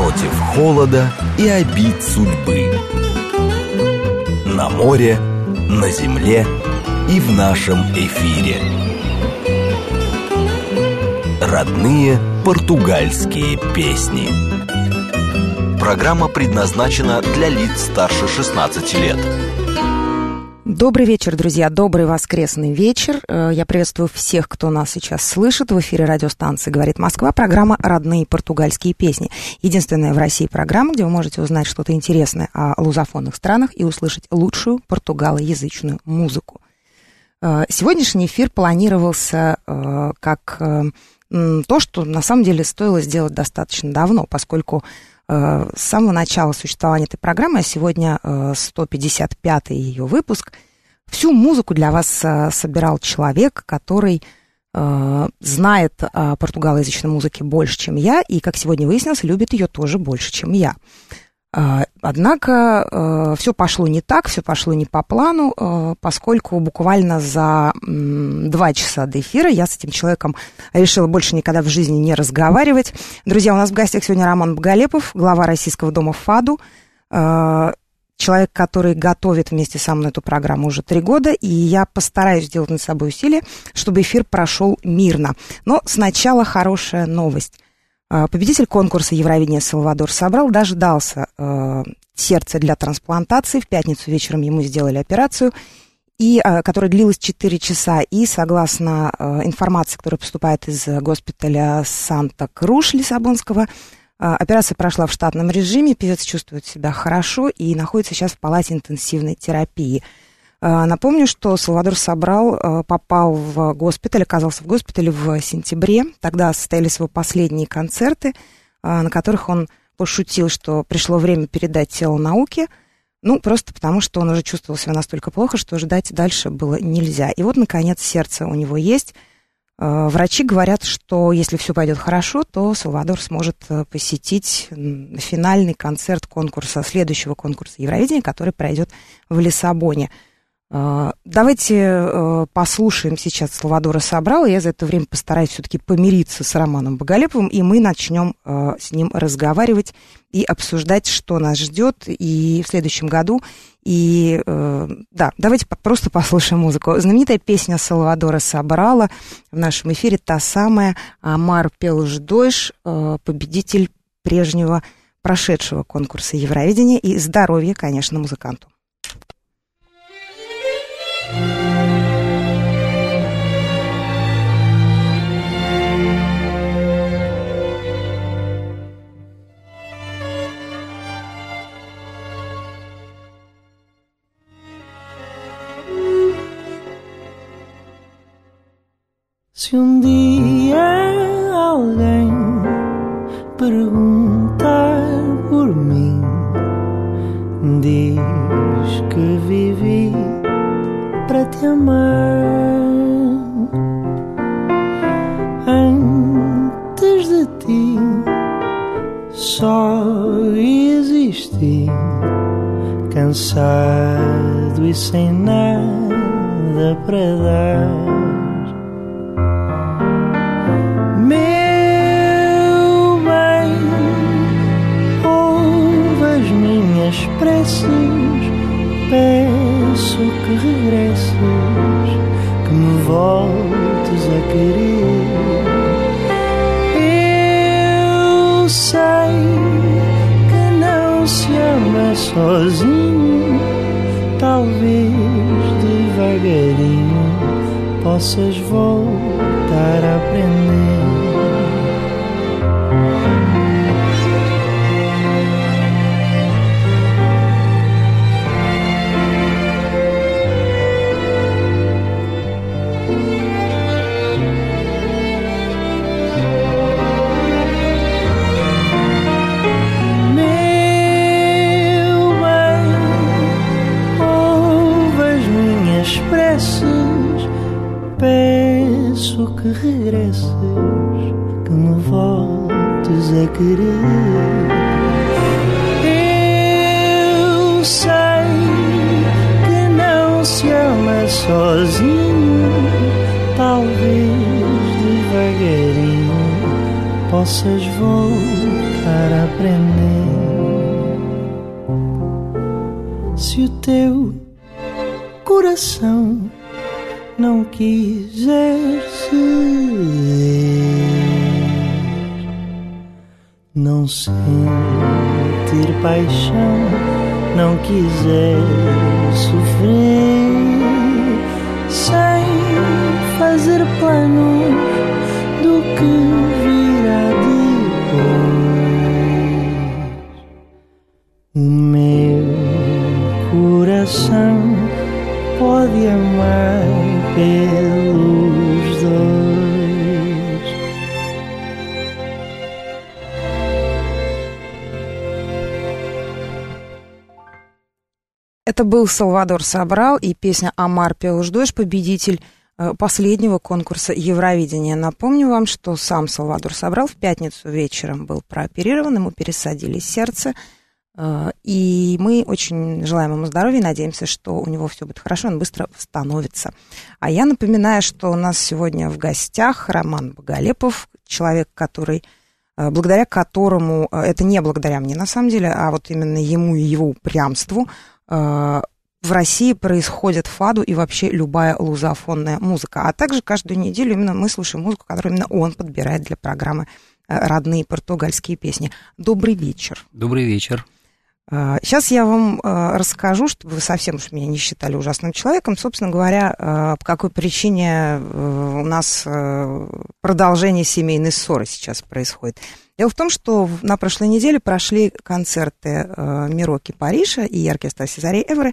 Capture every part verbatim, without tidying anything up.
против холода и обид судьбы. На море, на земле и в нашем эфире. Родные португальские песни. Программа предназначена для лиц старше шестнадцати лет. Добрый вечер, друзья, добрый воскресный вечер. Я приветствую всех, кто нас сейчас слышит. В эфире радиостанции «Говорит Москва», программа «Родные португальские песни». Единственная в России программа, где вы можете узнать что-то интересное о лузофонных странах и услышать лучшую португалоязычную музыку. Сегодняшний эфир планировался как то, что на самом деле стоило сделать достаточно давно, поскольку с самого начала существования этой программы, а сегодня сто пятьдесят пятый ее выпуск, всю музыку для вас собирал человек, который знает о португалоязычной музыке больше, чем я, и, как сегодня выяснилось, любит ее тоже больше, чем я. Однако все пошло не так, все пошло не по плану, поскольку буквально за два часа до эфира я с этим человеком решила больше никогда в жизни не разговаривать. Друзья, у нас в гостях сегодня Роман Боголепов, глава Российского дома ФАДу, человек, который готовит вместе со мной эту программу уже три года, и я постараюсь сделать над собой усилия, чтобы эфир прошел мирно. Но сначала хорошая новость. Победитель конкурса Евровидения Салвадор Собрал дождался э, сердца для трансплантации. В пятницу вечером ему сделали операцию, и, э, которая длилась четыре часа. И согласно э, информации, которая поступает из госпиталя Санта-Круш Лиссабонского, э, операция прошла в штатном режиме. Певец чувствует себя хорошо и находится сейчас в палате интенсивной терапии. Напомню, что Салвадор Собрал попал в госпиталь, оказался в госпитале в сентябре. Тогда состоялись его последние концерты, на которых он пошутил, что пришло время передать тело науке. Ну, просто потому, что он уже чувствовал себя настолько плохо, что ждать дальше было нельзя. И вот, наконец, сердце у него есть. Врачи говорят, что если все пойдет хорошо, то Салвадор сможет посетить финальный концерт конкурса, следующего конкурса Евровидения, который пройдет в Лиссабоне. Давайте послушаем сейчас Салвадора Собрала. Я за это время постараюсь все-таки помириться с Романом Боголеповым, и мы начнем с ним разговаривать и обсуждать, что нас ждет и в следующем году. И да, давайте просто послушаем музыку. Знаменитая песня Салвадора Собрала в нашем эфире, та самая «Амар pelos dois», победитель прежнего, прошедшего конкурса Евровидения, и здоровья, конечно, музыканту. Se um dia alguém perguntar por mim, diz que vivi para te amar. Antes de ti só existi, cansado e sem nada para dar. Meu bem, ouve as minhas preces, peço que regresses, que me voltes a querer. Eu sei que não se ama sozinho, talvez devagarinho possas voltar a aprender. Peço que regresses, que me voltes a querer. Eu sei que não se ama sozinho, talvez devagarinho possas voltar para aprender. Se o teu coração não quiser ceder, não sentir paixão, não quiser sofrer, sem fazer planos do que virá depois. O meu coração pode amar pelos dois. Это был Салвадор Собрал и песня «Амар пелуш дойш», победитель последнего конкурса Евровидения. Напомню вам, что сам Салвадор Собрал в пятницу вечером был прооперирован, ему пересадили сердце, и мы очень желаем ему здоровья и надеемся, что у него все будет хорошо, он быстро восстановится. А я напоминаю, что у нас сегодня в гостях Роман Боголепов, человек, который, благодаря которому, это не благодаря мне на самом деле, а вот именно ему и его упрямству, в России происходит фаду и вообще любая лузофонная музыка. А также каждую неделю именно мы слушаем музыку, которую именно он подбирает для программы «Родные португальские песни». Добрый вечер. Добрый вечер. Сейчас я вам расскажу, чтобы вы совсем уж меня не считали ужасным человеком, собственно говоря, по какой причине у нас продолжение семейной ссоры сейчас происходит. Дело в том, что на прошлой неделе прошли концерты Мироки Париша и оркестра Сезарей Эвры,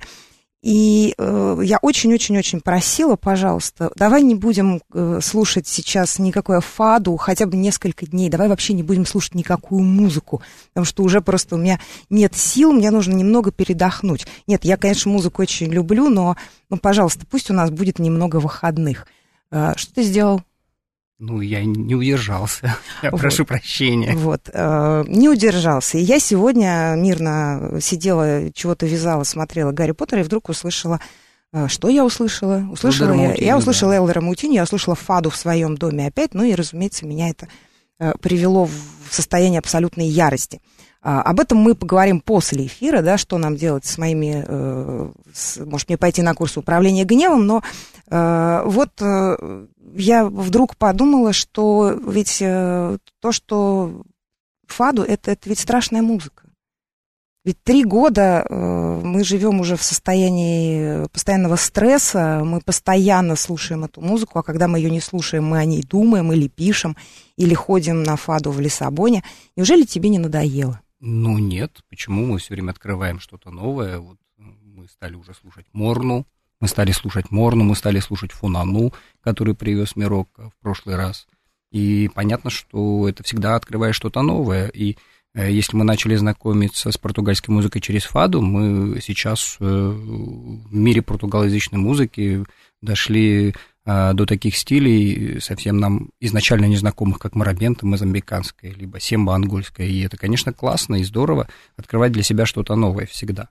и я очень-очень-очень просила, пожалуйста, давай не будем слушать сейчас никакую фаду, хотя бы несколько дней, давай вообще не будем слушать никакую музыку, потому что уже просто у меня нет сил, мне нужно немного передохнуть. Нет, я, конечно, музыку очень люблю, но, ну, пожалуйста, пусть у нас будет немного выходных. Что ты сделал? Ну, я не удержался. Я вот. Прошу прощения. Вот, э, не удержался. И я сегодня мирно сидела, чего-то вязала, смотрела Гарри Поттера, и вдруг услышала... Э, что я услышала? Услышала я, я услышала да. Элдера Маутини, я услышала фаду в своем доме опять, ну и, разумеется, меня это э, привело в состояние абсолютной ярости. А, об этом мы поговорим после эфира, да, что нам делать с моими... Э, с, может, мне пойти на курс управления гневом, но э, вот... Э, я вдруг подумала, что ведь э, то, что фаду, это, это ведь страшная музыка. Ведь три года э, мы живем уже в состоянии постоянного стресса, мы постоянно слушаем эту музыку, а когда мы ее не слушаем, мы о ней думаем или пишем, или ходим на фаду в Лиссабоне. Неужели тебе не надоело? Ну нет, почему? Мы все время открываем что-то новое. Вот мы стали уже слушать Морну. Мы стали слушать Морну, мы стали слушать Фунану, который привез Мирок в прошлый раз. И понятно, что это всегда открывает что-то новое. И э, если мы начали знакомиться с португальской музыкой через фаду, мы сейчас э, в мире португалоязычной музыки дошли э, до таких стилей, совсем нам изначально незнакомых, как марабента мозамбиканская, либо семба ангольская. И это, конечно, классно и здорово открывать для себя что-то новое всегда.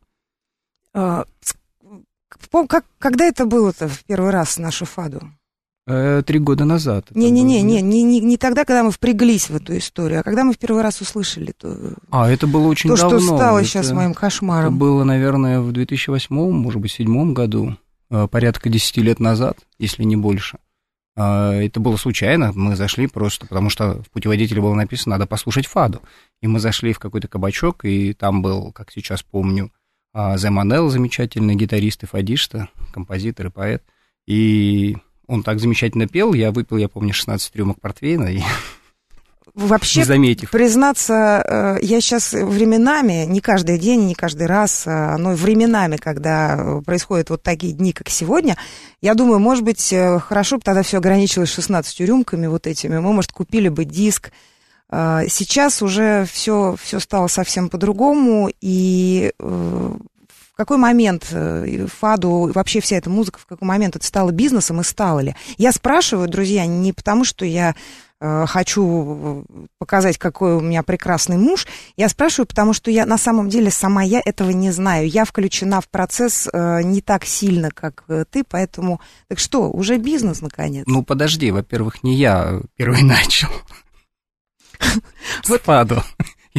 Как, когда это было-то в первый раз, нашу фаду? Э, три года назад. Не-не-не, не, не, не, не тогда, когда мы впряглись в эту историю, а когда мы в первый раз услышали то, а, это было очень то давно. что стало это, сейчас моим кошмаром. Это было, наверное, в две тысячи восьмом, может быть, две тысячи седьмом году, порядка десяти лет назад, если не больше. Это было случайно, мы зашли просто, потому что в путеводителе было написано, надо послушать фаду. И мы зашли в какой-то кабачок, и там был, как сейчас помню, Зе Манел, замечательный гитарист и фадишта, композитор и поэт. И он так замечательно пел, я выпил, я помню, шестнадцать рюмок портвейна, и вообще, не заметив. Признаться, я сейчас временами, не каждый день, не каждый раз, но временами, когда происходят вот такие дни, как сегодня, я думаю, может быть, хорошо бы тогда все ограничилось шестнадцатью рюмками вот этими, мы, может, купили бы диск. Сейчас уже все, все стало совсем по-другому, и в какой момент фаду, вообще вся эта музыка, в какой момент это стало бизнесом и стало ли? Я спрашиваю, друзья, не потому, что я хочу показать, какой у меня прекрасный муж, я спрашиваю, потому что я на самом деле сама я этого не знаю. Я включена в процесс не так сильно, как ты, поэтому... Так что, уже бизнес, наконец? Ну, подожди, во-первых, не я первый начал. Вот фаду. И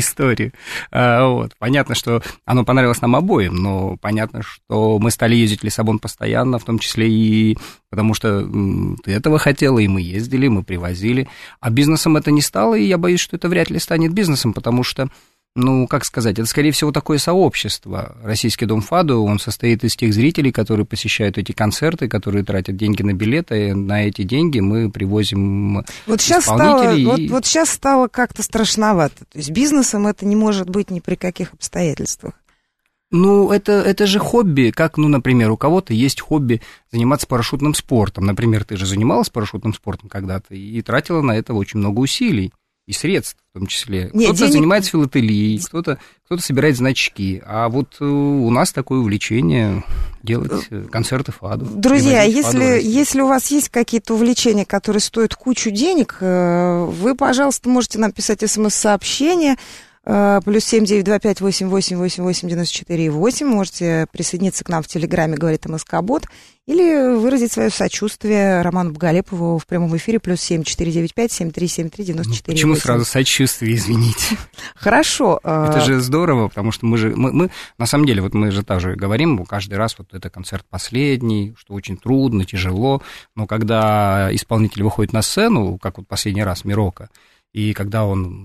историю. А, вот. Понятно, что оно понравилось нам обоим, но понятно, что мы стали ездить в Лиссабон постоянно, в том числе и потому что ты этого хотела, и мы ездили, мы привозили. А бизнесом это не стало, и я боюсь, что это вряд ли станет бизнесом, потому что, ну, как сказать, это, скорее всего, такое сообщество. Российский дом Фадо, он состоит из тех зрителей, которые посещают эти концерты, которые тратят деньги на билеты, и на эти деньги мы привозим вот сейчас исполнителей. Стало, и... вот, вот сейчас стало как-то страшновато. То есть бизнесом это не может быть ни при каких обстоятельствах. Ну, это, это же хобби, как, ну, например, у кого-то есть хобби заниматься парашютным спортом. Например, ты же занималась парашютным спортом когда-то и тратила на это очень много усилий. И средств, в том числе. Нет, кто-то денег... занимается филателией, кто-то, кто-то собирает значки. А вот у нас такое увлечение делать концерты Фадо. Друзья, если, если у вас есть какие-то увлечения, которые стоят кучу денег, вы, пожалуйста, можете нам писать смс-сообщение. Плюс семь девять два пять восемь восемь восемь восемь девяносто четыре восемь. Можете присоединиться к нам в Телеграме, говорит МСК-бот, или выразить свое сочувствие Роману Боголепову в прямом эфире. Плюс семь четыре девять пять семь три семь три девяносто четыре восемь. Почему сразу сочувствие, извините? Хорошо. Это же здорово, потому что мы же, мы, мы, на самом деле, вот мы же также говорим каждый раз, вот это концерт последний, что очень трудно, тяжело, но когда исполнитель выходит на сцену, как вот последний раз Мирока, и когда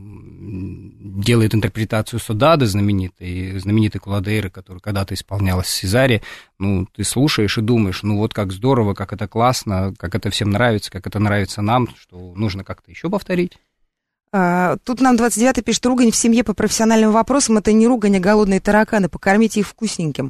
он делает интерпретацию Содады знаменитой, знаменитой Куладейры, которая когда-то исполнялась в Сезаре, ну, ты слушаешь и думаешь, ну, вот как здорово, как это классно, как это всем нравится, как это нравится нам, что нужно как-то еще повторить. А, тут нам двадцать девятый пишет: ругань в семье по профессиональным вопросам — это не ругань, а голодные тараканы, покормите их вкусненьким.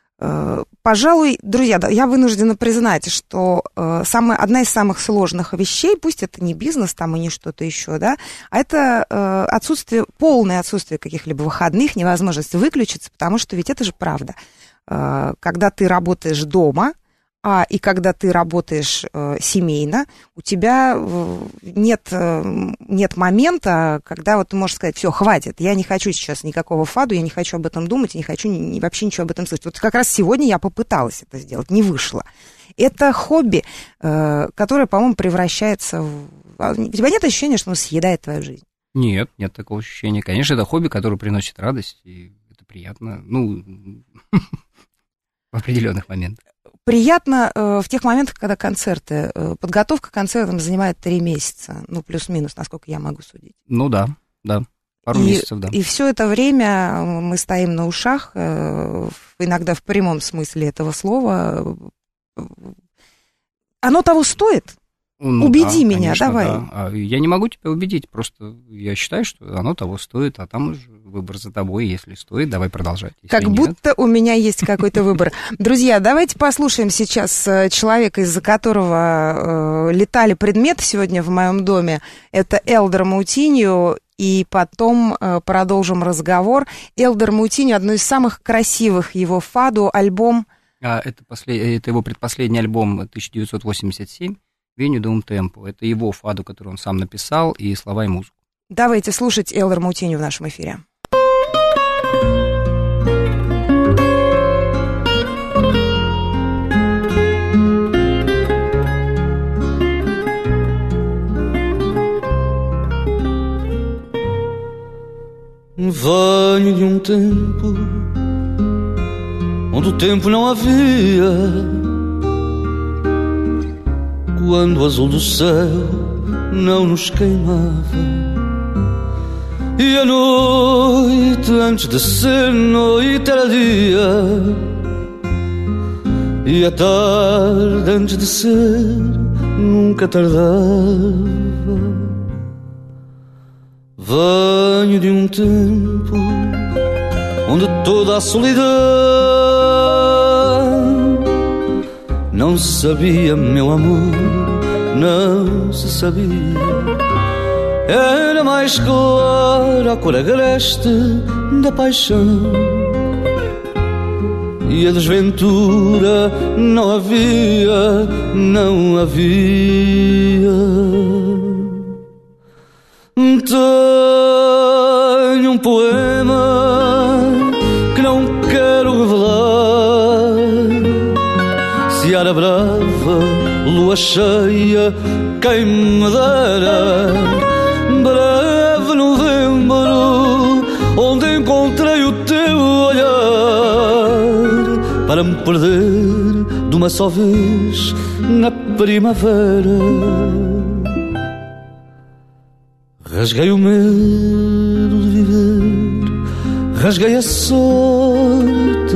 Пожалуй, друзья, я вынуждена признать, что э, самая, одна из самых сложных вещей, пусть это не бизнес там и не что-то еще, да, а это э, отсутствие, полное отсутствие каких-либо выходных, невозможность выключиться, потому что ведь это же правда. Э, когда ты работаешь дома, а и когда ты работаешь э, семейно, у тебя э, нет, э, нет момента, когда вот ты можешь сказать: все, хватит, я не хочу сейчас никакого Фадо, я не хочу об этом думать, я не хочу ни, ни, вообще ничего об этом слышать. Вот как раз сегодня я попыталась это сделать, не вышло. Это хобби, э, которое, по-моему, превращается в... У тебя нет ощущения, что оно съедает твою жизнь? Нет, нет такого ощущения. Конечно, это хобби, которое приносит радость, и это приятно, ну, в определенных моментах. Приятно э, в тех моментах, когда концерты, э, подготовка к концертам занимает три месяца, ну, плюс-минус, насколько я могу судить. Ну да, да, пару и, месяцев, да. И все это время мы стоим на ушах, э, иногда в прямом смысле этого слова. Оно того стоит? Ну, Убеди да, меня, конечно, давай. Да. Я не могу тебя убедить, просто я считаю, что оно того стоит, а там уже выбор за тобой. Если стоит, давай продолжать. Если как нет... будто у меня есть какой-то выбор. Друзья, давайте послушаем сейчас человека, из-за которого э, летали предметы сегодня в моем доме. Это Элдер Маутиньо, и потом э, продолжим разговор. Элдер Маутиньо — одно из самых красивых его Фадо, альбом. А, это, послед... это его предпоследний альбом тысяча девятьсот восемьдесят семь. Веню де ун темпо. Это его Фадо, который он сам написал, и слова, и музыку. Давайте слушать Элдер Маутиньо в нашем эфире. Venho de um tempo onde o tempo não havia, quando o azul do céu não nos queimava, e a noite antes de ser noite era dia, e a tarde antes de ser nunca tardava. Venho de um tempo onde toda a solidão não se sabia, meu amor, não se sabia. Era mais clara a cor agreste da paixão, e a desventura não havia, não havia. Tenho um poema que não quero revelar. Seara brava, lua cheia, quem me dera. Breve novembro, para me perder de uma só vez na primavera. Rasguei o medo de viver, rasguei a sorte,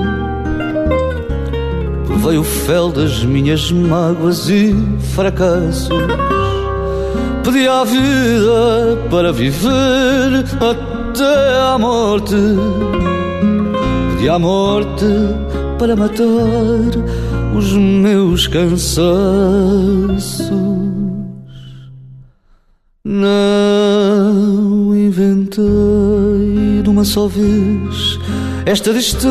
provei o fel das minhas mágoas e fracassos. Pedi à vida para viver até à morte, pedi à morte para matar os meus cansaços. Não inventei de uma só vez esta distância,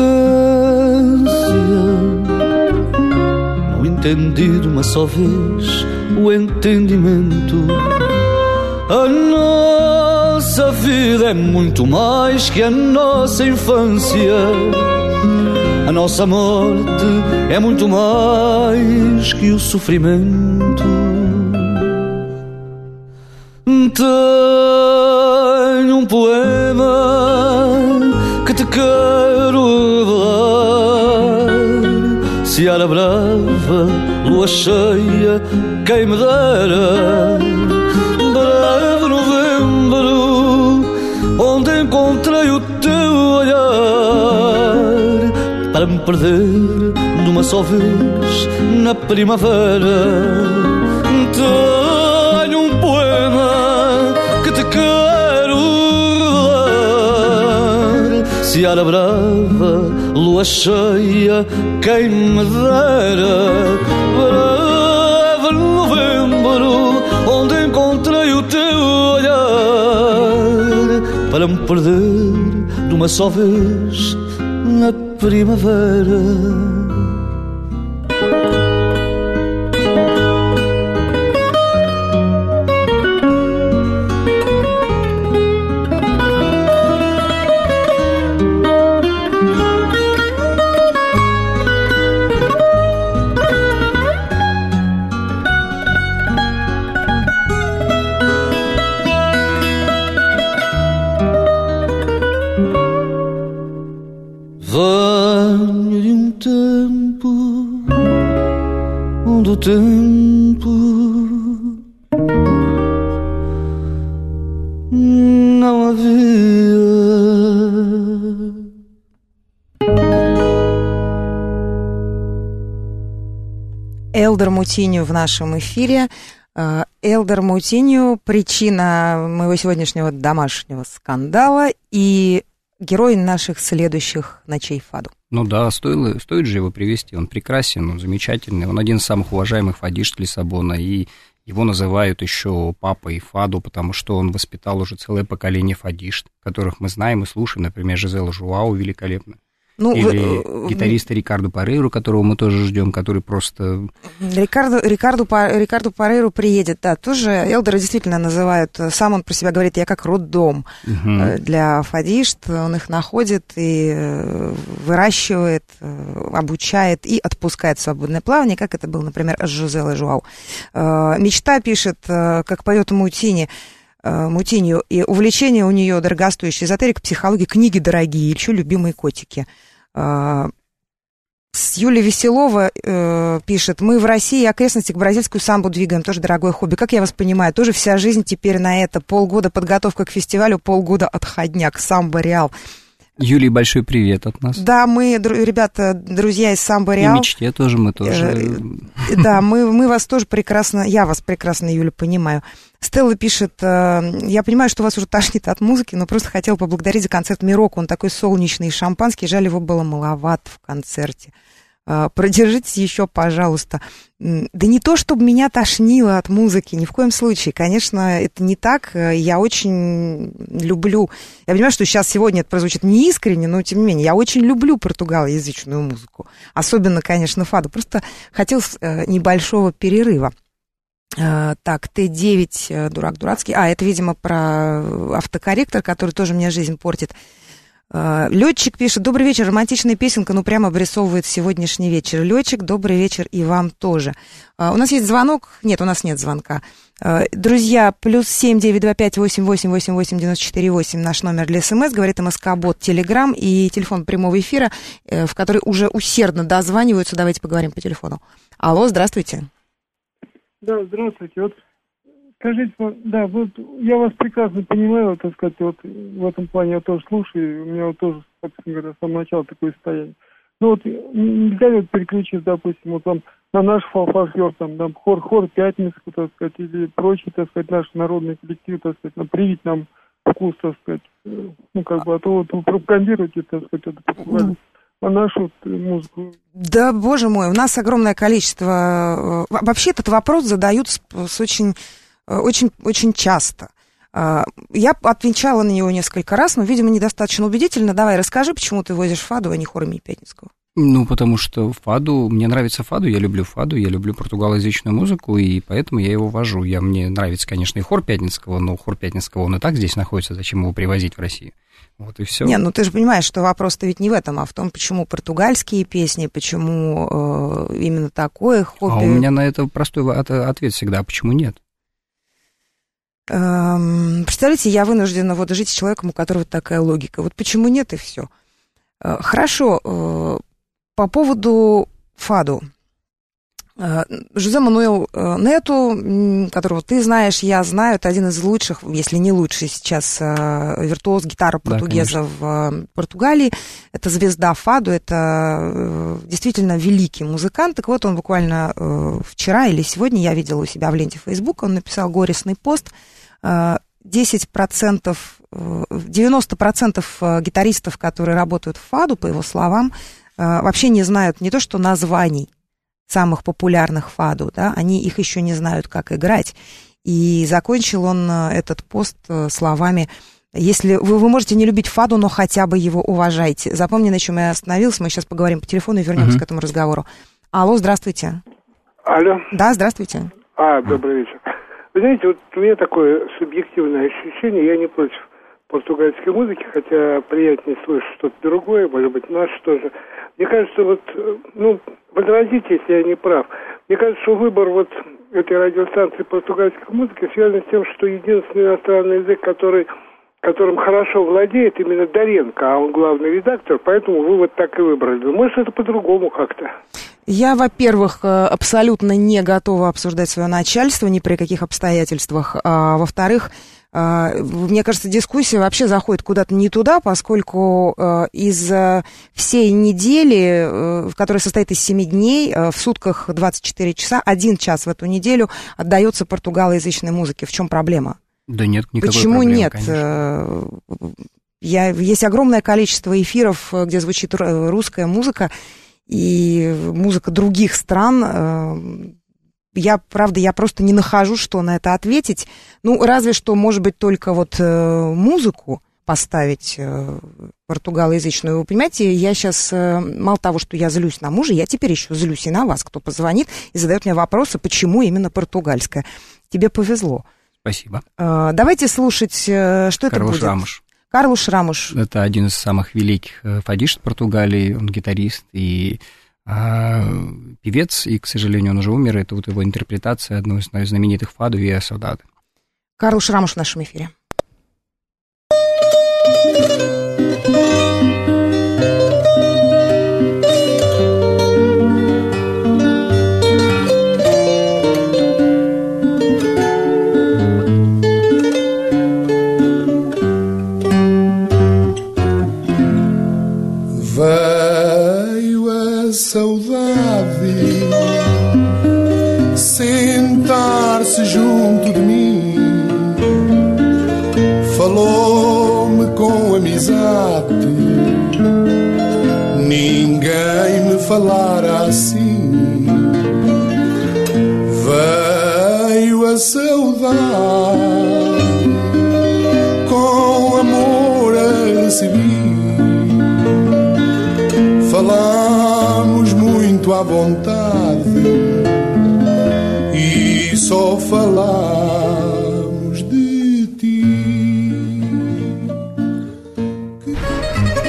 não entendi de uma só vez o entendimento. A nossa vida é muito mais que a nossa infância, a nossa morte é muito mais que o sofrimento. Tenho um poema que te quero revelar. Seara brava, lua cheia, quem me dera. Breve novembro, onde encontrei o teu olhar, para me perder de uma só vez na primavera. Tenho um poema que te quero dar. Seara brava, lua cheia, quem me dera. Breve novembro, onde encontrei o teu olhar, para me perder de uma só vez na primavera. Venho de um tempo onde o tempo não havia. Элдер Мутинью в нашем эфире. Элдер Мутинью — причина моего сегодняшнего домашнего скандала и герой наших следующих ночей фаду. Ну да, стоило, стоит же его привести. Он прекрасен, он замечательный. Он один из самых уважаемых фадишт Лиссабона, и его называют еще папой фаду, потому что он воспитал уже целое поколение фадишт, которых мы знаем и слушаем. Например, Жизела Жуау великолепно. Ну, или вы... гитариста Рикарду Парейру, которого мы тоже ждем, который просто... Рикарду, Рикарду, Рикарду Парейру приедет, да, тоже Элдера действительно называют, сам он про себя говорит, я как роддом угу. для фадишт, он их находит и выращивает, обучает и отпускает в свободное плавание, как это было, например, с Жизелой Жуау. Мечта, пишет, как поет Мутини, Мутинью, и увлечение у нее дорогостоящее, эзотерика, психология, книги дорогие, еще любимые котики. С Юлия Веселова э, пишет, мы в России и окрестностях бразильскую самбу двигаем, тоже дорогое хобби. Как я вас понимаю, тоже вся жизнь теперь на это. Полгода подготовка к фестивалю, полгода отходняк, самбо Реал. Юлии большой привет от нас. Да, мы, ребята, друзья из самбо Реал. И мечте тоже мы тоже. Да, мы, мы вас тоже прекрасно, я вас прекрасно, Юля, понимаю. Стелла пишет, я понимаю, что вас уже тошнит от музыки, но просто хотела поблагодарить за концерт Мироко. Он такой солнечный и шампанский, жаль, его было маловато в концерте. Продержитесь еще, пожалуйста. Да не то, чтобы меня тошнило от музыки, ни в коем случае. Конечно, это не так. Я очень люблю... Я понимаю, что сейчас сегодня это прозвучит неискренне, но тем не менее, я очень люблю португалоязычную музыку. Особенно, конечно, фаду. Просто хотелось небольшого перерыва. Так, Т девять, дурак дурацкий. А, это, видимо, про автокорректор, который тоже мне жизнь портит. Летчик пишет: добрый вечер, романтичная песенка, ну прямо обрисовывает сегодняшний вечер. Летчик, добрый вечер и вам тоже. У нас есть звонок? Нет, у нас нет звонка. Друзья, плюс семь девять два пять восемь восемь восемь восемь девяносто четыре восемь наш номер для СМС, говорит МСК-бот, Телеграм и телефон прямого эфира, в который уже усердно дозваниваются. Давайте поговорим по телефону. Алло, здравствуйте. Да, здравствуйте. Вот скажите, да, вот я вас прекрасно понимаю, так сказать, вот в этом плане я тоже слушаю, у меня вот тоже, собственно говоря, с самого начала такое состояние. Ну вот нельзя вот переключиться, допустим, вот там на наш фольклор, там, там хор, хор Пятницкую, так сказать, или прочие, так сказать, наши народные коллективы, так сказать, нам привить нам вкус, так сказать, ну как бы, а то вот вы пропагандируете, так сказать, это популярно. А нашу музыку? Да, боже мой, у нас огромное количество... Вообще этот вопрос задают с, с очень, очень, очень часто. Я отвечала на него несколько раз, но, видимо, недостаточно убедительно. Давай, расскажи, почему ты возишь фаду, а не хор имени Пятницкого? Ну, потому что фаду... Мне нравится фаду, я люблю фаду, я люблю португалоязычную музыку, и поэтому я его вожу. Я, мне нравится, конечно, и хор Пятницкого, но хор Пятницкого, он и так здесь находится, зачем его привозить в Россию? Вот и все. Не, ну ты же понимаешь, что вопрос-то ведь не в этом, а в том, почему португальские песни, почему э, именно такое хобби. А у меня на это простой ответ всегда, а почему нет? Эм, представляете, я вынуждена вот жить с человеком, у которого такая логика. Вот почему нет, и все. Э, хорошо, э, по поводу фаду. Жозе Мануэл Нету, которого ты знаешь, я знаю, это один из лучших, если не лучший сейчас виртуоз гитары португеза, да, в Португалии. Это звезда фаду, это действительно великий музыкант. Так вот, он буквально вчера или сегодня, я видела у себя в ленте Фейсбука, он написал горестный пост. десять процентов, девяносто процентов гитаристов, которые работают в фаду, по его словам, вообще не знают не то что названий самых популярных фаду, да, они их еще не знают, как играть. И закончил он этот пост словами: если вы, вы можете не любить фаду, но хотя бы его уважайте. Запомни, на чем я остановилась, мы сейчас поговорим по телефону и вернемся uh-huh. к этому разговору. Алло, здравствуйте. Алло. Да, здравствуйте. А, добрый вечер. Вы знаете, вот у меня такое субъективное ощущение, я не против португальской музыки, хотя приятнее слышать что-то другое, может быть, наше тоже. Мне кажется, вот, ну, возразите, если я не прав. Мне кажется, что выбор вот этой радиостанции португальской музыки связан с тем, что единственный иностранный язык, который, которым хорошо владеет, именно Доренко, а он главный редактор, поэтому вы вот так и выбрали. Может, это по-другому как-то? Я, во-первых, абсолютно не готова обсуждать свое начальство ни при каких обстоятельствах, а во-вторых, мне кажется, дискуссия вообще заходит куда-то не туда, поскольку из всей недели, которая состоит из семи дней, в сутках двадцать четыре часа, один час в эту неделю отдается португалоязычной музыке. В чем проблема? Да нет, никакой Почему проблемы, нет? Конечно. Я, есть огромное количество эфиров, где звучит русская музыка и музыка других стран. Я, правда, я просто не нахожу, что на это ответить. Ну, разве что, может быть, только вот э, музыку поставить э, португалоязычную. Вы понимаете, я сейчас, э, мало того, что я злюсь на мужа, я теперь еще злюсь и на вас, кто позвонит и задает мне вопросы, почему именно португальская. Тебе повезло. Спасибо. Э, давайте слушать, э, что Карлош это будет. Рамош. Карлош Рамош. Это один из самых великих фадистов Португалии, он гитарист и... А певец, и, к сожалению, он уже умер, это вот его интерпретация одного из знаменитых фаду «Виа Саудade». Карлош Рамош в нашем эфире. Saudade sentar-se junto de mim, falou-me com amizade, ninguém me falara assim. Veio a saudade, com amor a recebi, falamos muito à vontade e só falamos de ti.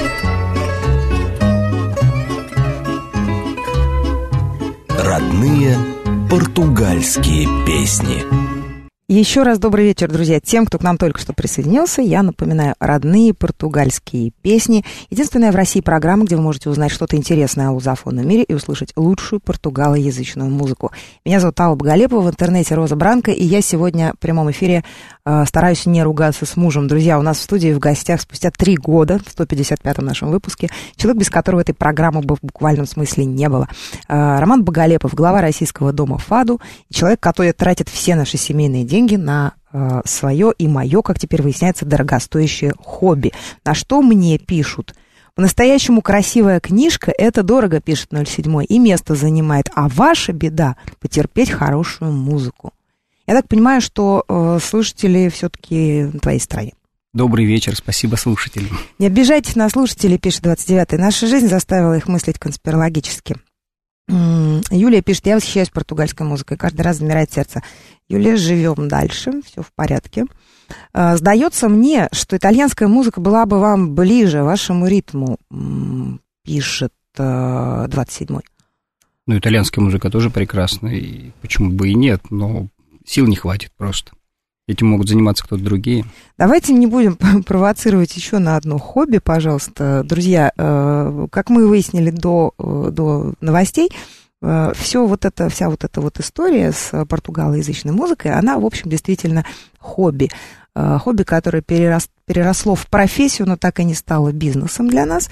Португальские песни. Еще раз добрый вечер, друзья. Тем, кто к нам только что присоединился, я напоминаю, родные португальские песни. Единственная в России программа, где вы можете узнать что-то интересное о лузофонном мире и услышать лучшую португалоязычную музыку. Меня зовут Алла Боголепова, в интернете Роза Бранко, и я сегодня в прямом эфире э, стараюсь не ругаться с мужем. Друзья, у нас в студии в гостях спустя три года, в сто пятьдесят пятом нашем выпуске, человек, без которого этой программы бы в буквальном смысле не было. Э, Роман Боголепов, глава Российского дома ФАДу, человек, который тратит все наши семейные деньги деньги на э, свое и мое, как теперь выясняется, дорогостоящее хобби. На что мне пишут? По-настоящему красивая книжка — это дорого, пишет ноль семь, и место занимает. А ваша беда — потерпеть хорошую музыку. Я так понимаю, что э, слушатели все-таки на твоей стороне. Добрый вечер, спасибо слушателям. Не обижайтесь на слушателей, пишет двадцать девятый. Наша жизнь заставила их мыслить конспирологически. Юлия пишет: я восхищаюсь португальской музыкой, каждый раз замирает сердце. Юлия, живем дальше, все в порядке. Сдается мне, что итальянская музыка была бы вам ближе вашему ритму, пишет двадцать седьмой. Ну, итальянская музыка тоже прекрасна, и почему бы и нет, но сил не хватит просто. Этим могут заниматься кто-то другие. Давайте не будем провоцировать еще на одно хобби, пожалуйста. Друзья, как мы выяснили до, до новостей, все вот это, вся вот эта вот история с португалоязычной музыкой, она, в общем, действительно хобби. Хобби, которое перерос, переросло в профессию, но так и не стало бизнесом для нас.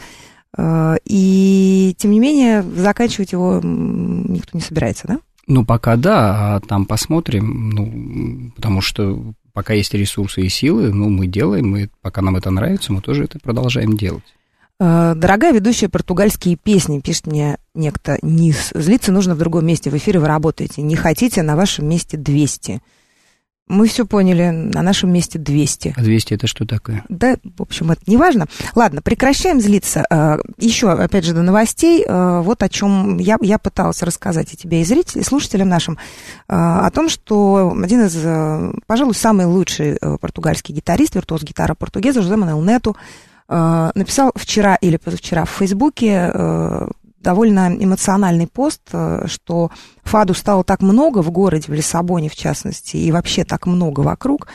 И, тем не менее, заканчивать его никто не собирается, да? Ну, пока да, а там посмотрим, ну, потому что пока есть ресурсы и силы, ну, мы делаем, и пока нам это нравится, мы тоже это продолжаем делать. Дорогая ведущая португальские песни, пишет мне некто Низ, злиться нужно в другом месте, в эфире вы работаете, не хотите, на вашем месте двести. Мы все поняли, на нашем месте двести. А двести это что такое? Да, в общем, это не важно. Ладно, прекращаем злиться. Еще, опять же, до новостей. Вот о чем я, я пыталась рассказать и тебе, и зрителям, и слушателям нашим, о том, что один из, пожалуй, самый лучший португальский гитарист, виртуоз гитара португеза, Жозе Мануэл Нету, написал вчера или позавчера в Фейсбуке довольно эмоциональный пост, что фаду стало так много в городе, в Лиссабоне в частности, и вообще так много вокруг,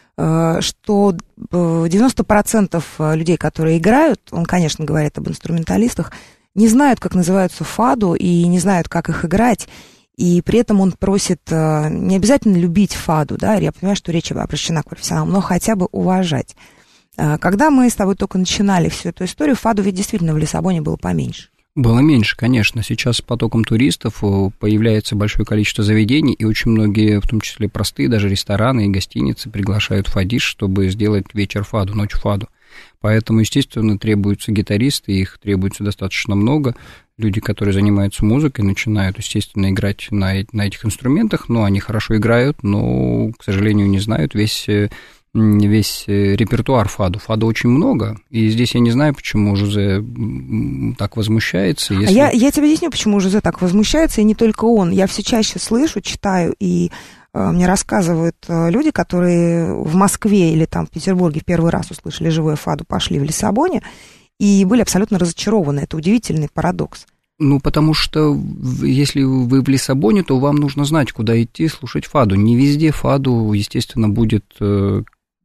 что девяносто процентов людей, которые играют, он, конечно, говорит об инструменталистах, не знают, как называются фаду, и не знают, как их играть, и при этом он просит не обязательно любить фаду, да, я понимаю, что речь обращена к профессионалам, но хотя бы уважать. Когда мы с тобой только начинали всю эту историю, фаду ведь действительно в Лиссабоне было поменьше. Было меньше, конечно. Сейчас с потоком туристов появляется большое количество заведений, и очень многие, в том числе простые, даже рестораны и гостиницы приглашают фадиш, чтобы сделать вечер фаду, ночь фаду. Поэтому, естественно, требуются гитаристы, их требуется достаточно много. Люди, которые занимаются музыкой, начинают, естественно, играть на, на этих инструментах, но они хорошо играют, но, к сожалению, не знают весь... весь репертуар фаду. Фаду очень много, и здесь я не знаю, почему Жозе так возмущается. Если... А я, я тебе объясню, почему Жозе так возмущается, и не только он. Я все чаще слышу, читаю, и э, мне рассказывают э, люди, которые в Москве или там в Петербурге в первый раз услышали живое фаду, пошли в Лиссабоне, и были абсолютно разочарованы. Это удивительный парадокс. Ну, потому что если вы в Лиссабоне, то вам нужно знать, куда идти слушать фаду. Не везде фаду, естественно, будет... Э,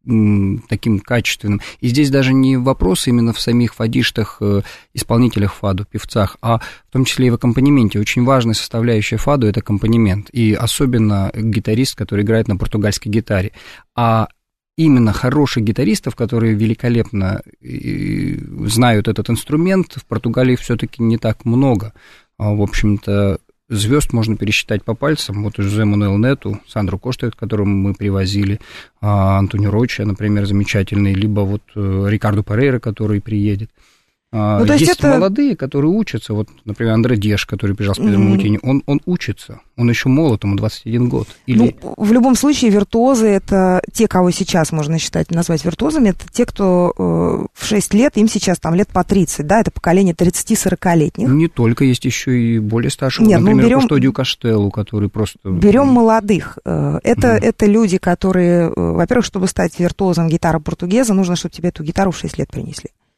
таким качественным. И здесь даже не вопрос именно в самих фадиштах, исполнителях фаду, певцах, а в том числе и в аккомпанементе. Очень важная составляющая фаду – это аккомпанемент. И особенно гитарист, который играет на португальской гитаре. А именно хороших гитаристов, которые великолепно знают этот инструмент, в Португалии все-таки не так много. В общем-то, звезд можно пересчитать по пальцам. Вот Жозе Мануэл Нету, Сандру Кошту, которого мы привозили, Антонио Роча, например, замечательный, либо вот Рикарду Перейра, который приедет. Ну, есть есть это... молодые, которые учатся. Вот, например, Андре Деш, который приезжал с Педро Маутини, он, он учится. Он еще молод, ему двадцать один год. Или... Ну, в любом случае, виртуозы — это те, кого сейчас можно считать, назвать виртуозами, это те, кто э, в шесть лет, им сейчас там лет по тридцать, да, это поколение тридцати-сорокалетних. Не только, есть еще и более старшие. Нет, например, ну, берем... Кустодио Каштеллу, который просто... Берем молодых. Это, mm. это люди, которые, во-первых, чтобы стать виртуозом гитары португеза, нужно, чтобы тебе эту гитару в шесть лет принесли.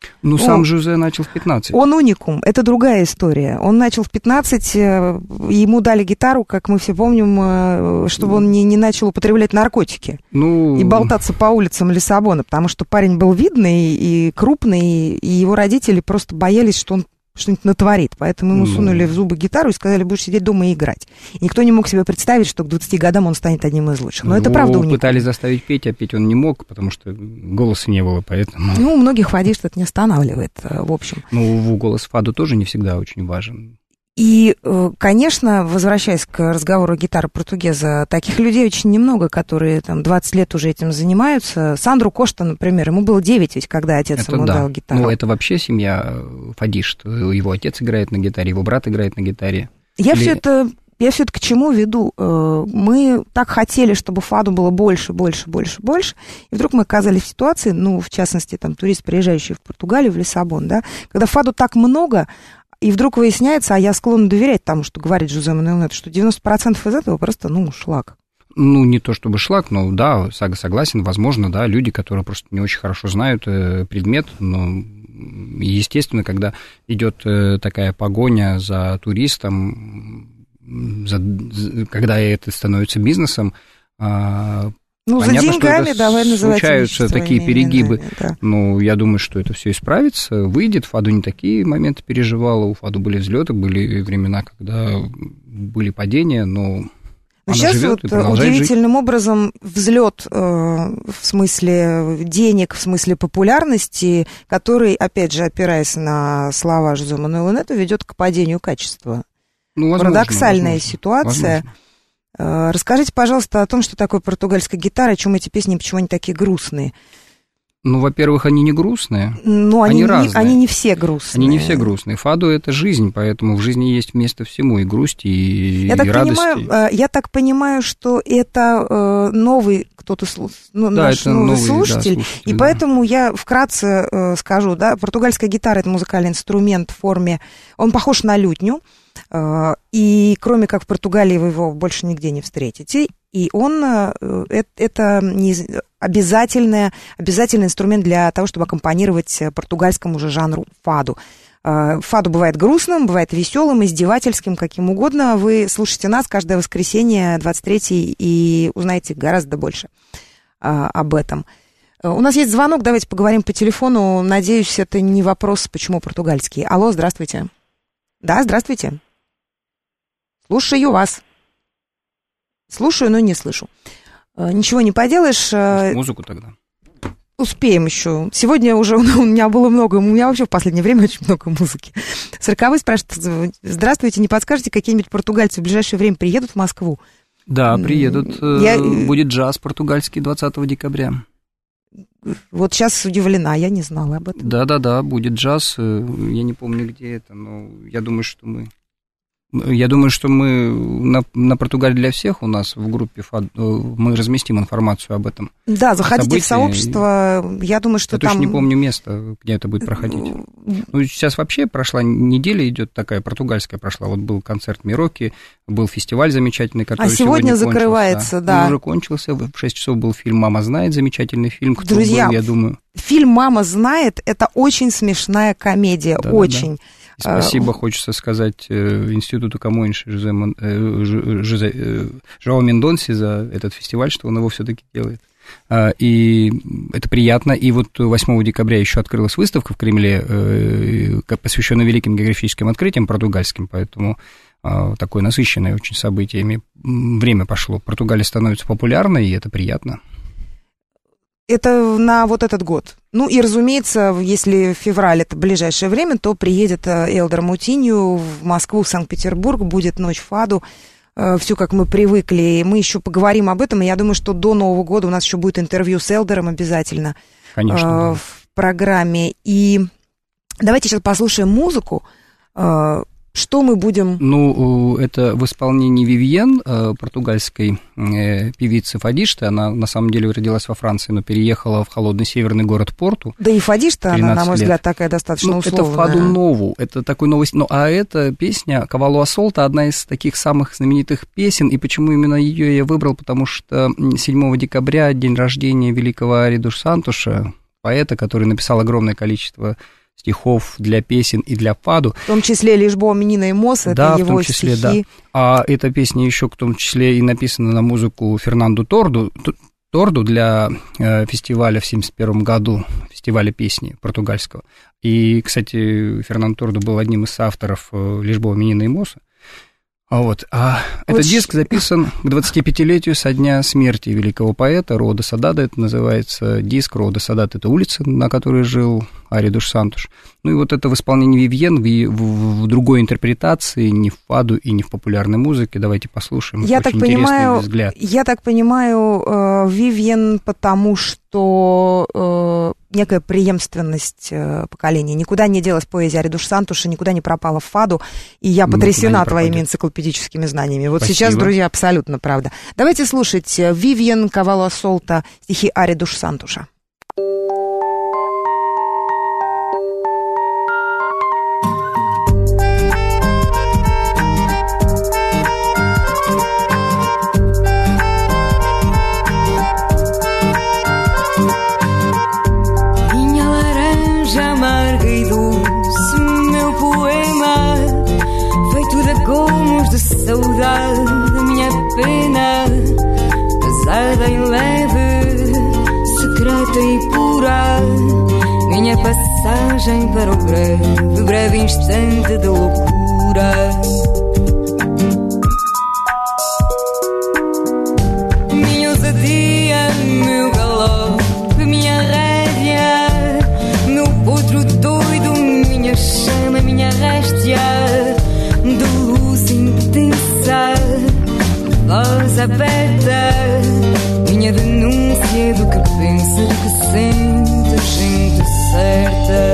Ну, сам Жозе начал в пятнадцать. Он уникум, это другая история. Он начал в пятнадцать, ему дали гитару, как мы все помним, чтобы он не, не начал употреблять наркотики ну... и болтаться по улицам Лиссабона, потому что парень был видный и крупный, и его родители просто боялись, что он что-нибудь натворит, поэтому ему сунули в зубы гитару и сказали, будешь сидеть дома и играть. И никто не мог себе представить, что к двадцати годам он станет одним из лучших. Но Его это правда уникум. Пытались заставить петь, а петь он не мог, потому что голоса не было, поэтому... Ну, у многих фадист это не останавливает, в общем. Ну, голос фаду тоже не всегда очень важен. И, конечно, возвращаясь к разговору гитары португеза, таких людей очень немного, которые там двадцать лет уже этим занимаются. Сандру Кошта, например, ему было девять, ведь когда отец это ему да. дал гитару. Ну, это вообще семья фадист. Его отец играет на гитаре, его брат играет на гитаре. Я Или... все это... Я все это к чему веду? Мы так хотели, чтобы фаду было больше, больше, больше, больше, и вдруг мы оказались в ситуации, ну, в частности, там, турист, приезжающий в Португалию, в Лиссабон, да, когда фаду так много, и вдруг выясняется, а я склонна доверять тому, что говорит Жозе Мануэль Нетто, что девяносто процентов из этого просто, ну, шлак. Ну, не то чтобы шлак, но да, Сага согласен, возможно, да, люди, которые просто не очень хорошо знают предмет, но, естественно, когда идет такая погоня за туристом, за, когда это становится бизнесом, ну, понятно, за деньгами, что давай называть случаются такие перегибы. Именами, да. Ну, я думаю, что это все исправится, выйдет. Фаду не такие моменты переживала. У Фаду были взлеты, были времена, когда были падения, но... Но сейчас вот удивительным жить. образом взлет э, в смысле денег, в смысле популярности, который, опять же, опираясь на слова Жозе Мануэля Нетто, ведет к падению качества. Ну, возможно, Парадоксальная возможно, ситуация. Возможно. Расскажите, пожалуйста, о том, что такое португальская гитара, о чем эти песни, почему они такие грустные. Ну, во-первых, они не грустные, ну, они, они разные. Не, они не все грустные. Они не все грустные. Фаду – это жизнь, поэтому в жизни есть место всему, и грусти, и, я и так радости. Понимаю, я так понимаю, что это новый кто-то, ну, да, наш новый, новый слушатель, да, слушатель, и да. поэтому я вкратце скажу, да, португальская гитара – это музыкальный инструмент в форме, он похож на лютню, и кроме как в Португалии вы его больше нигде не встретите, и он, это не обязательный, обязательный инструмент для того, чтобы аккомпанировать португальскому же жанру фаду. Фаду бывает грустным, бывает веселым, издевательским, каким угодно. Вы слушаете нас каждое воскресенье, двадцать третье, и узнаете гораздо больше об этом. У нас есть звонок, давайте поговорим по телефону. Надеюсь, это не вопрос, почему португальский. Алло, здравствуйте. Да, здравствуйте. Слушаю вас. Слушаю, но не слышу. Ничего не поделаешь. Музыку тогда. Успеем еще. Сегодня уже у меня было много, у меня вообще в последнее время очень много музыки. Сороковой спрашивает, здравствуйте, не подскажете, какие-нибудь португальцы в ближайшее время приедут в Москву? Да, приедут. Я... Будет джаз португальский двадцатого декабря. Вот сейчас удивлена, я не знала об этом. Да-да-да, будет джаз, я не помню, где это, но я думаю, что мы... Я думаю, что мы на, на Португалии для всех у нас в группе ФАД, мы разместим информацию об этом. Да, заходите в сообщество, я думаю, что я там... Я точно не помню место, где это будет проходить. Ну, сейчас вообще прошла неделя, идет такая, португальская прошла, вот был концерт Мироки, был фестиваль замечательный, который а сегодня, сегодня закрывается, кончился. да. Он уже кончился, в шесть часов был фильм «Мама знает», замечательный фильм, кто Друзья, был, я думаю. Фильм «Мама знает» — это очень смешная комедия, да, очень. Да. Спасибо, хочется сказать Институту Камоинши Жозе, Жозе, Жоао Мендонси за этот фестиваль, что он его все-таки делает. И это приятно. И вот восьмого декабря еще открылась выставка в Кремле, посвященная великим географическим открытиям португальским, поэтому такое насыщенное очень событиями. Время пошло. Португалия становится популярной, и это приятно. Это на вот этот год. Ну и, разумеется, если февраль это ближайшее время, то приедет Элдор Мутинью в Москву, в Санкт-Петербург, будет ночь фаду, все как мы привыкли. Мы еще поговорим об этом, и я думаю, что до Нового года у нас еще будет интервью с Элдором обязательно. Конечно, да. В программе. И давайте сейчас послушаем музыку. Что мы будем... Ну, это в исполнении Вивьен, португальской певицы фадишты. Она, на самом деле, родилась во Франции, но переехала в холодный северный город Порту. Да и фадишта, она, на мой взгляд, такая достаточно ну, условная. Это фаду нову, это такой новый... Ну, а эта песня «Кавалу Асолта» одна из таких самых знаменитых песен. И почему именно ее я выбрал? Потому что седьмого декабря, день рождения великого Ари дос Сантуса, поэта, который написал огромное количество стихов для песен и для фаду. В том числе «Лишбо Менина и Мос», это да, его в том числе, стихи. Да. А эта песня еще в том числе и написана на музыку Фернанду Торду, Торду для э, фестиваля в семьдесят первом году, фестиваля песни португальского. И, кстати, Фернандо Торду был одним из авторов э, «Лишбо Менина и Моса». Вот. А Очень... этот диск записан к двадцатипятилетию со дня смерти великого поэта Роа де Садада. Это называется диск. Роа де Садада — это улица, на которой жил Ари дус Сантуш. Ну и вот это в исполнении Вивьен, в, в, в другой интерпретации, не в фаду и не в популярной музыке. Давайте послушаем. Я Очень так интересный понимаю, взгляд. Я так понимаю, э, Вивьен, потому что э, некая преемственность э, поколения. Никуда не делась поэзия Ари дус Сантуша, никуда не пропала в фаду. И я потрясена твоими энциклопедическими знаниями. Вот Спасибо. Сейчас, друзья, абсолютно правда. Давайте слушать Вивьен Кавало Солта, стихи Ари дус Сантуша. Saudade da minha pena, pesada e leve, secreta e pura, minha passagem para o breve, breve instante de loucura. Minha ousadia, meu galope, minha rédea, meu potro doido, minha chama, minha réstia de luz intensa, voz aberta, minha denúncia do que pensa, do que sente, gente certa.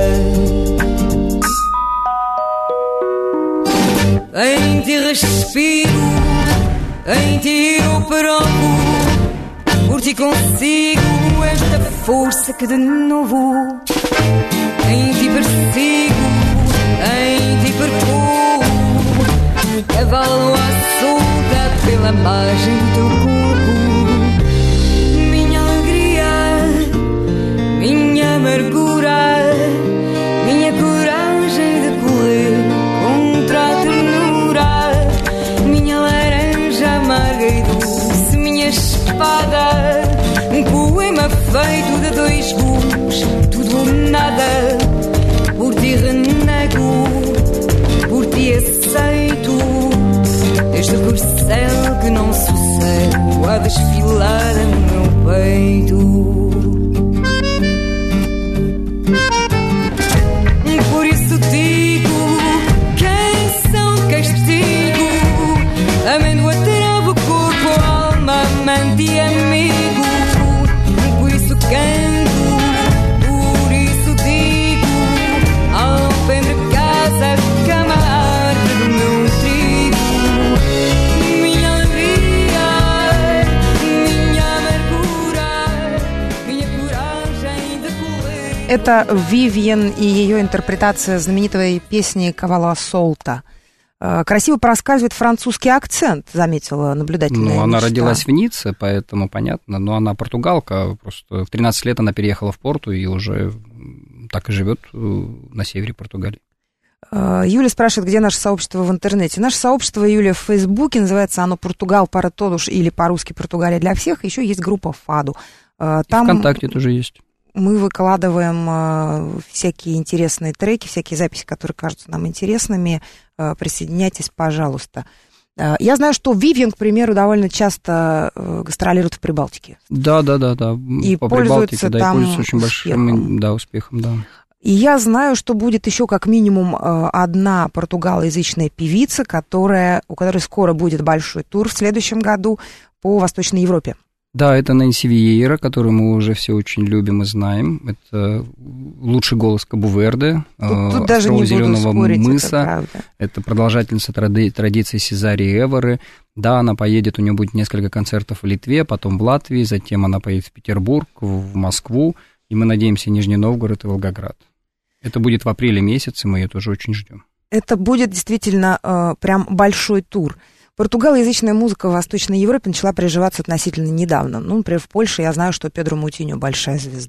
Em ti respiro, em ti eu provo, por ti consigo esta força que de novo em ti persigo, em ti percorro. Cavalo à solta pela margem do teu corpo. Minha alegria, minha amargura, minha coragem de correr contra a ternura. Minha laranja amarga e doce, minha espada, um poema feito de dois gumes, tudo ou nada. Por ti renego, por ti aceito este corcel que não sossego a desfilar no meu peito. Por isso digo, quem são castigo, amêndoa trava o corpo, alma, amante e amigo. Por isso canto, por isso digo, alpendre casa, cama, arte do meu trigo. Minha alegria, minha amargura, minha coragem de correr. Это Вивьен и ее интерпретация знаменитой песни «Кавало Солта». Красиво проскальзывает французский акцент, заметила наблюдательная Ну, она мечта. родилась в Ницце, поэтому понятно, но она португалка, просто в тринадцать лет она переехала в Порту и уже так и живет на севере Португалии. Юля спрашивает, где наше сообщество в интернете. Наше сообщество, Юля, в Фейсбуке, называется оно «Португал para todos» или по-русски «Португалия для всех». Еще есть группа «Фаду». Там И ВКонтакте тоже есть. мы выкладываем всякие интересные треки, всякие записи, которые кажутся нам интересными. Присоединяйтесь, пожалуйста. Я знаю, что Вивьен, к примеру, довольно часто гастролирует в Прибалтике. Да, да, да, да. И по пользуется Прибалтике, да, там и пользуется очень успехом. большим, да, успехом, да. И я знаю, что будет еще как минимум одна португалоязычная певица, которая, у которой скоро будет большой тур в следующем году по Восточной Европе. Да, это Нэнси Виейра, которую мы уже все очень любим и знаем. Это лучший голос Кабу-Верде, Тут, тут даже не буду Зеленого спорить, мыса. это правда. Это продолжательница тради- традиции Сезарии Эворы. Да, она поедет, у нее будет несколько концертов в Литве, потом в Латвии, затем она поедет в Петербург, в Москву, и мы надеемся, Нижний Новгород и Волгоград. Это будет в апреле месяце, мы ее тоже очень ждем. Это будет действительно э, прям большой тур. Португалоязычная музыка в Восточной Европе начала приживаться относительно недавно. Ну, например, в Польше я знаю, что Педро Мутиньо большая звезда.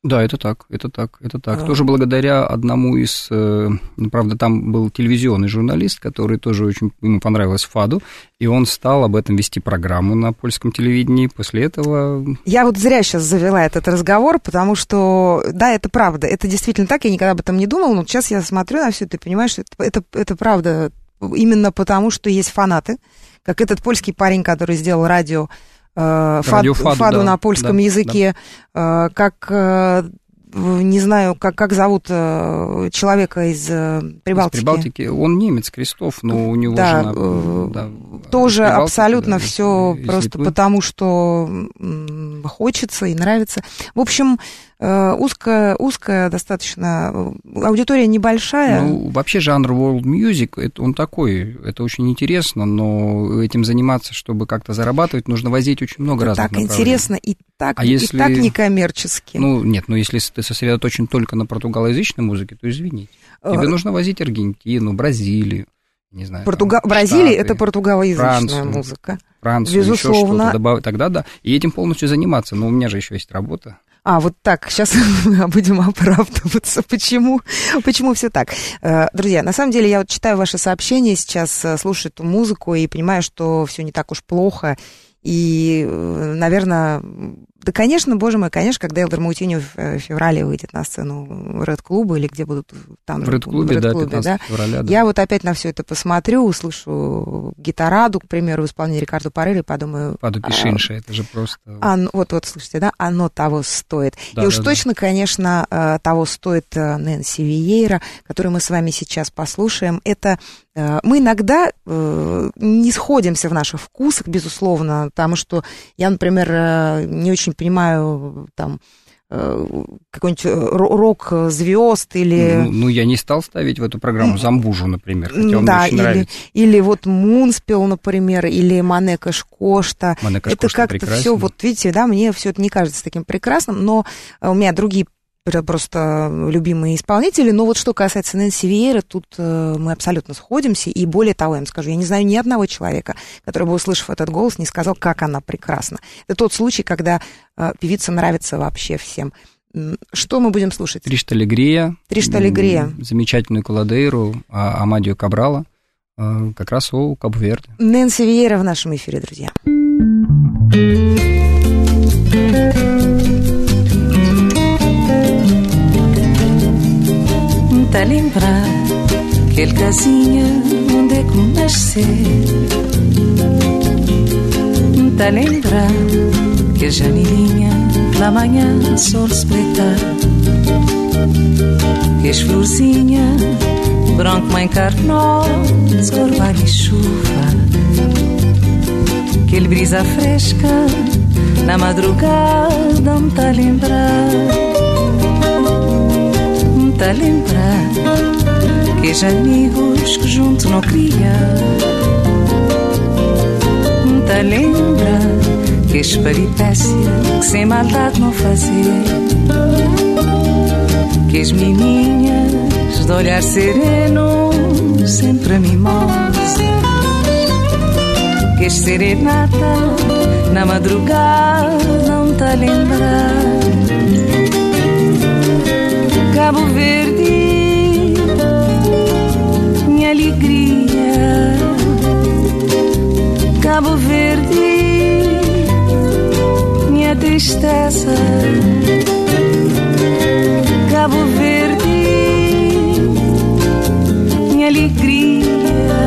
Да, это так, это так, это так. А. Тоже благодаря одному из, э, правда, там был телевизионный журналист, который тоже очень, ему понравилось фаду, и он стал об этом вести программу на польском телевидении. После этого... Я вот зря сейчас завела этот разговор, потому что, да, это правда, это действительно так, я никогда об этом не думала, но сейчас я смотрю на все это и понимаю, что это, это, это правда, именно потому, что есть фанаты, как этот польский парень, который сделал радио, Фад, фаду, фаду да, на польском да, языке, да. Как, не знаю, как, как зовут человека из Прибалтики. Из Прибалтики. Он немец, Крестов, но у него да, жена... Да, тоже абсолютно да, все просто Литвы. Потому, что хочется и нравится. В общем, узкая, узкая достаточно, аудитория небольшая. Ну, вообще жанр world music, это, он такой, это очень интересно, но этим заниматься, чтобы как-то зарабатывать, нужно возить очень много это разных так направлений. Интересно и так, а и если, так некоммерчески. Ну, нет, но если ты сосредоточен только на португалоязычной музыке, то извините. Тебе а... нужно возить Аргентину, Бразилию, не знаю. Португа... Там, Бразилия Штаты, это португалоязычная Францию, музыка. Францию, безусловно. Еще что-то, тогда да. И этим полностью заниматься. Но у меня же еще есть работа. А, вот так, сейчас мы будем оправдываться. Почему? Почему все так? Друзья, на самом деле я вот читаю ваши сообщения сейчас, слушаю эту музыку и понимаю, что все не так уж плохо. И, наверное, да, конечно, боже мой, конечно, когда Элдер Маутиньо в феврале выйдет на сцену Ред-клуба или где будут там в Ред-клубе, да, пятнадцатого да, февраля, да. Я вот опять на все это посмотрю, услышу гитараду, к примеру, в исполнении Рикардо Парелли, подумаю... Паду Пишинша, а, это же просто... А, вот, вот, слушайте, да, оно того стоит. Да, и уж да, точно, да. конечно, того стоит Нэнси Виейра, которую мы с вами сейчас послушаем. Это... Мы иногда э, не сходимся в наших вкусах, безусловно, потому что я, например, не очень понимаю там э, какой-нибудь рок звезд или... Ну, ну, я не стал ставить в эту программу Замбужу, например, хотя он да, мне очень или, нравится. Или вот Мунспел, например, или Манека Шкошта. Манека это Шкошта как-то все, вот видите, да, мне все это не кажется таким прекрасным, но у меня другие просто любимые исполнители, но вот что касается Нэнси Виейра, тут мы абсолютно сходимся, и более того, я вам скажу, я не знаю ни одного человека, который бы, услышав этот голос, не сказал, как она прекрасна. Это тот случай, когда певица нравится вообще всем. Что мы будем слушать? Триста Алегрия. Триста Алегрия. Замечательную Коладейру, Амадио Кабрала, как раз о Кабо-Верде. Нэнси Виейра в нашем эфире, друзья. Tá lembrar aquele casinha onde é que nascer. Tá lembrar que a janelinha pela manhã sol espreitar, que as florzinhas branco mãe carnosa, orvalho e chuva, aquele brisa fresca na madrugada me tá lembrar. Tá lembrar que os amigos que junto não cria. Tá lembrar que as peripécias que sem maldade não fazer. Que as menininhas de olhar sereno sempre mimosas. Que as serenata na madrugada não tá lembrar. Cabo Verde, minha alegria. Cabo Verde, minha tristeza. Cabo Verde, minha alegria.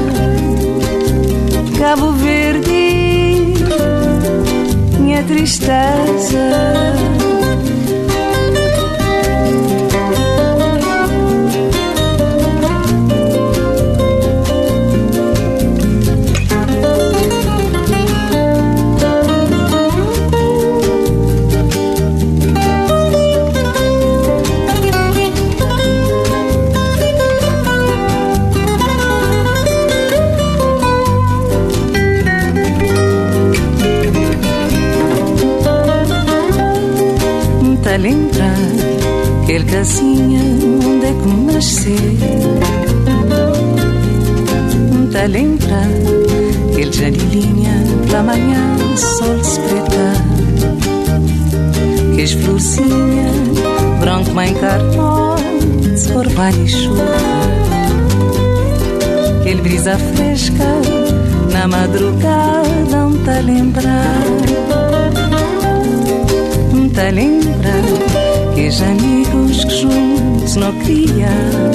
Cabo Verde, minha tristeza. Tá lembrar aquele casinha onde é que nascer. Tá lembrar aquele janelinha pela manhã sol espreitar, que as florzinhas Mãe Carnot, orvalho e chuva, aquele brisa fresca na madrugada, um te lembrar, um te lembrar que os amigos que juntos não criam,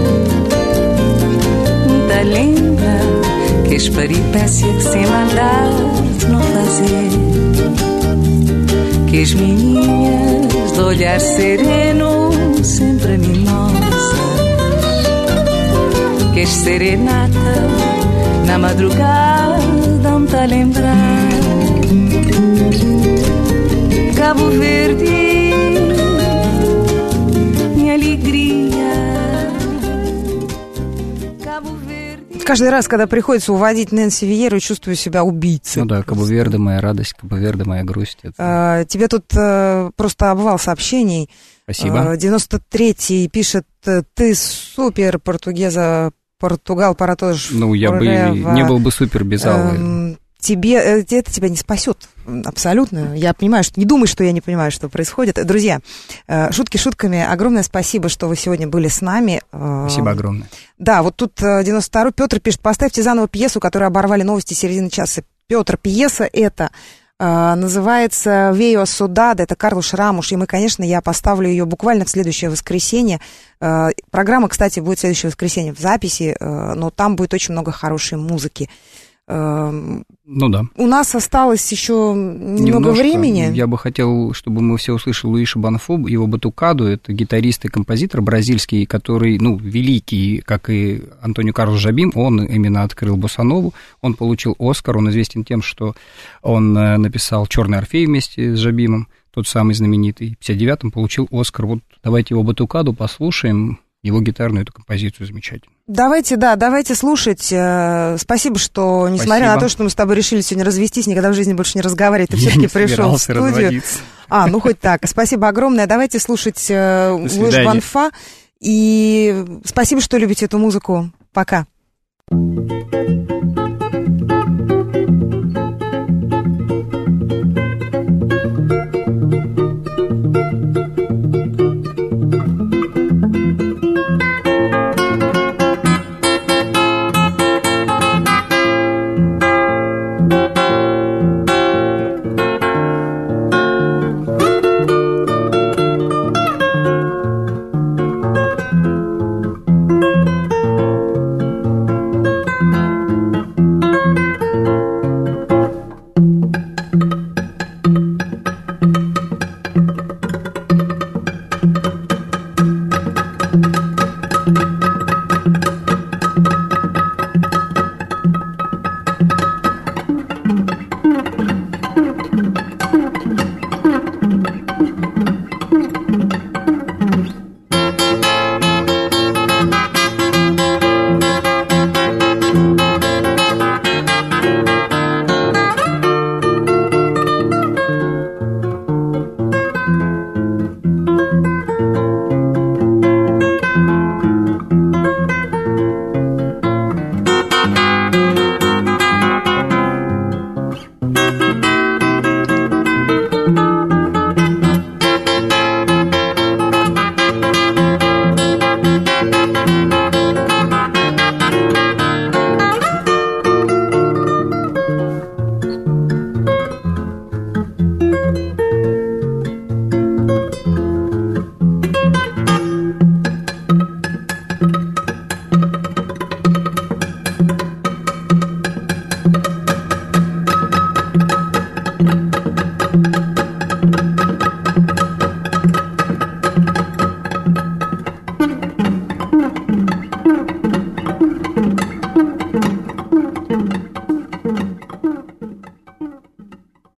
um te lembrar que as peripécias que sem maldade não fazer, que as meninas de olhar sereno sempre mimosas, que as serenatas na madrugada um te lembrar, Cabo Verde, minha alegria, Cabo Verde. Каждый раз, когда приходится уводить Нэнси Виеру, чувствую себя убийцей. Ну да, Кабо-Верде моя радость, Кабо-Верде моя грусть. Это... А, тебе тут а, просто обвал сообщений. Спасибо. А, девяносто третий пишет: ты супер, португеза, Португал, пора тоже. Ну, я бы не был бы супер без Аллы. Эм, тебе, это тебя не спасет. Абсолютно. Я понимаю, что не думай, что я не понимаю, что происходит. Друзья, шутки шутками. Огромное спасибо, что вы сегодня были с нами. Спасибо огромное. Да, вот тут девяносто второй Петр пишет: поставьте заново пьесу, которую оборвали новости середины часа. Петр, пьеса эта называется «Вео Судада», это Карлуш Рамуш, и мы, конечно, я поставлю ее буквально в следующее воскресенье. Программа, кстати, будет в следующее воскресенье в записи, но там будет очень много хорошей музыки. Ну да. У нас осталось еще немного Немножко. времени. Я бы хотел, чтобы мы все услышали Луиша Банфу, его батукаду. Это гитарист и композитор бразильский, который, ну, великий, как и Антонио Карлос Жобим. Он именно открыл боссанову. Он получил Оскар. Он известен тем, что он написал «Черный Орфей» вместе с Жобимом, тот самый знаменитый. В пятьдесят девятом получил Оскар. Вот давайте его батукаду послушаем. Его гитарную эту композицию замечательно. Давайте, да, давайте слушать. Спасибо, что, несмотря Спасибо. на то, что мы с тобой решили сегодня развестись, никогда в жизни больше не разговаривать, ты все-таки пришел в студию. Разводиться. А, ну хоть так. Спасибо огромное. Давайте слушать Луиш Банфа. И спасибо, что любите эту музыку. Пока. Thank you.